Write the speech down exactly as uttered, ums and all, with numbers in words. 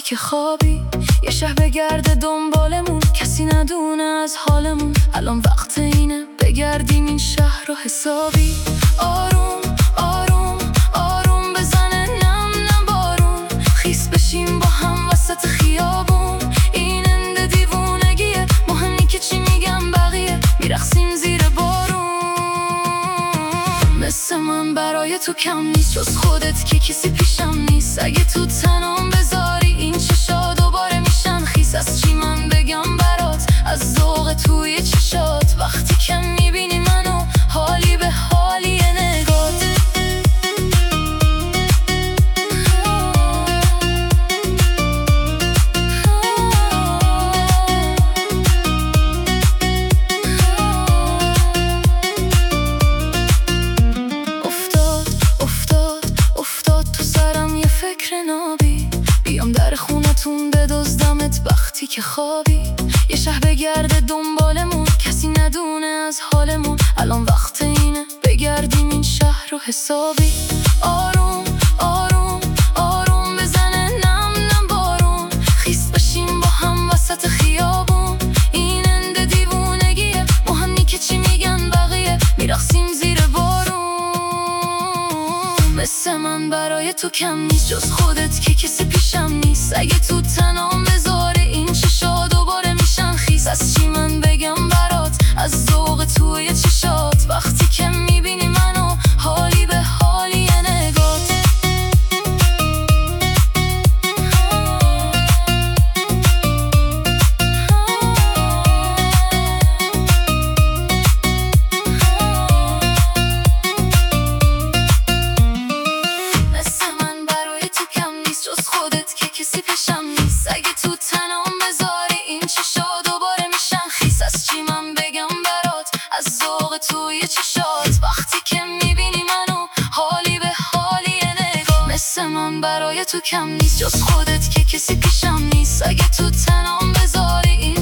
که خوابی. یه شب بگرده دنبالمون، کسی ندونه از حالمون. الان وقت اینه بگردیم این شهر رو حسابی. آروم آروم آروم بزنه نم نم بارون، خیس بشیم با هم وسط خیابون. این انده دیوونگیه، مهم نی که چی میگم بقیه، میرقصیم زیر بارون. مثل من برای تو کم نیست، جز خودت که کسی پیشم نیست. اگه تو تنم بذاری این چشا دوباره میشن خیس. از چی من بگم برات، از ذوق توی چشات. وقتی که میبینی منو حالی به حالی نگات. افتاد افتاد افتاد تو سرم یه فکر نابی، بیام در خونتون بدزدمت وقتی که خوابی. یه شهر بگرده دنبالمون، کسی ندونه از حالمون. الان وقت اینه بگردیم این شهر رو حسابی. آروم آروم آروم بزنه نم نم بارون، خیس بشیم با هم وسط خیابون. این انده دیوونگیه، مهم نی که چی میگن بقیه، میرقصیم زیر بارون. مثل من برای تو کم نیست، جز خودت که کسی پیشم نیست. اگه تو تنم بذاره این چشا دوباره میشن خیس. از چی من بگم برات، از ذوق توی چشات. وقتی که میبینی منو حالی به حالی نگات. مثل من برای تو کم نیست، جز خودت که کسی پیشم نیست. اگه تو تنم بذاری این چشا دوباره میشن خیس. از چی من بگم برات، از ذوق توی چشات. وقتی که میبینی منو حالی به حالی نگات. مثل من برای تو کم نیست، جز خودت که کسی پیشم نیست. اگه تو تنم بذاری این